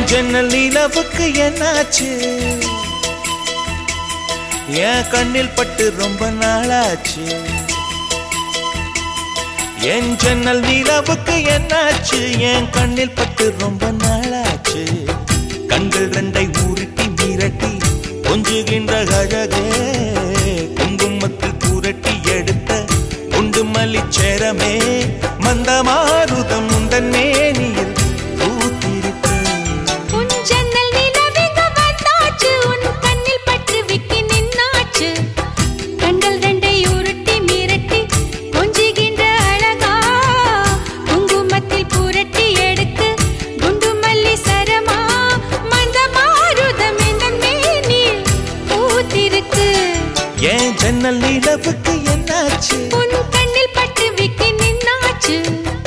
ஜன்னல் நிலவுக்கு என்னாச்சு என் கண்ணில் பட்டு ரொம்ப நாளாச்சு என் ஜன்னல் நிலவுக்கு என்னாச்சு என் கண்ணில் பட்டு ரொம்ப நாளாச்சு கண்கள் ரெண்டை உருட்டி மிரட்டி கொஞ்சுகின்ற அழகே குங்குமத்தில் புரட்டி எடுத்த குண்டு மல்லிச்சேரமே மந்தமாருதம் உந்தன் மேனியில் பூத்திருக்கு உன் ஜன்னல் நிலவுக்கு வந்தாச்சு உன் கண்ணில் பட்டு விட்டு நின்னாச்சு கண்கள் ரெண்டை உருட்டி மிரட்டி கொஞ்சுகின்ற அழகா குங்குமத்தில் புரட்டி எடுத்து குண்டு மல்லி சரமா மந்தமாருதம் உந்தன் மேனியில் பூத்திருக்கு என் ஜன்னல் நிலவுக்கு என்னாச்சு உன் கண்ணில் பட்டு விட்டு நின்னாச்சு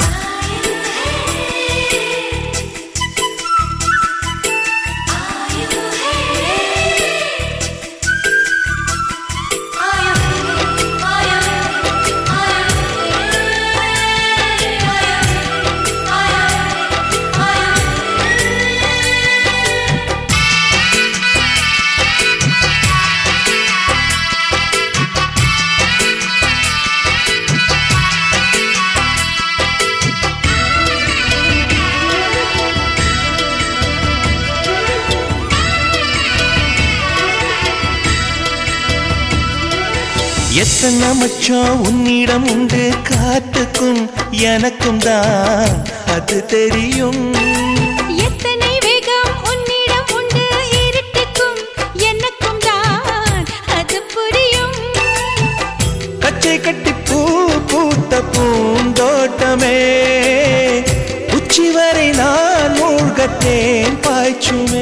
எத்தனை மச்சம் உன்னிடம் உண்டு காத்துக்கும் எனக்கும் தான் அது தெரியும் எத்தனை வேகம் உன்னிடம் உண்டு இருட்டுக்கும் எனக்கும் தான் அது புரியும் கச்சை கட்டி பூ பூத்த பூந்தோட்டமே உச்சி வரை நான் மூழ்கத்தேன் பாய்ச்சுமே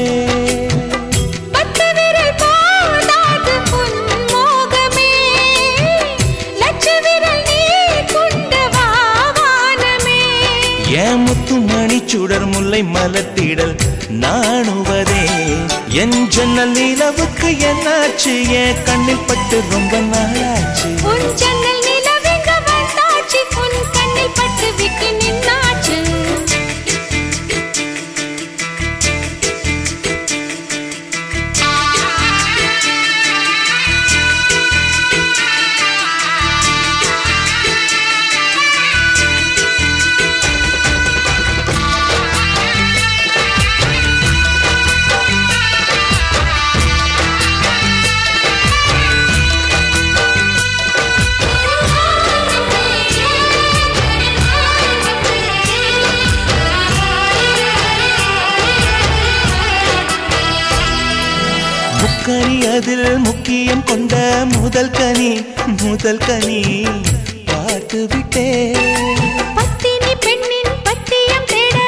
என் முத்து மணி சுடர் முல்லை மலர்த்திடல் நாணுவதே என் ஜன்னல் நிலவுக்கு என்னாச்சு என் கண்ணில் பட்டு ரொம்ப நாளாச்சு உன் ஜன்னல் நிலவுக்கு வந்தாச்சு உன் கண்ணில் பட்டு விட்டு நின்னாச்சு முக்கனி அதில் முக்கியம் கொண்ட முதல் கனி பார்த்து விட்டே பத்தினி பெண்ணின் பத்தியம் தேட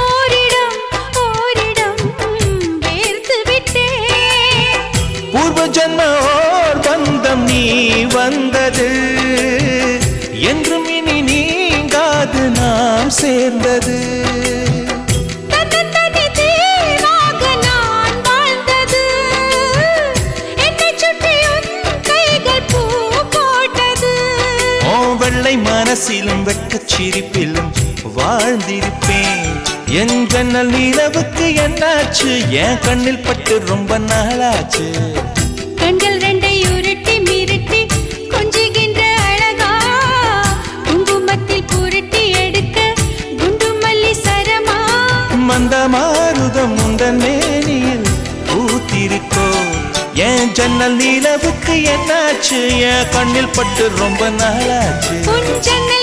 ஓரிடம் வேர்த்து விட்டே பூர்வ ஜன்ம ஓர் பந்தம் நீ வந்தது என்றும் இனி நீங்காது நாம் சேர்ந்தது வெள்ளை மனசிலும் வெட்கச் சிரிப்பிலும் வாழ்ந்திருப்பேன் என் ஜன்னல் நிலவுக்கு என்னாச்சு என் கண்ணில் பட்டு ரொம்ப நாளாச்சு கண்கள் ரெண்டை உருட்டி மிரட்டி கொஞ்சுகின்ற அழகா குங்குமத்தில் புரட்டி எடுக்க குண்டு மல்லி சரமா மந்தமாருதம் உந்தன் மேனியில் பூத்திருக்கோ என் ஜன்னல் நிலவுக்கு என்னாச்சு என் கண்ணில் பட்டு ரொம்ப நாளாச்சு உன் ஜன்னல்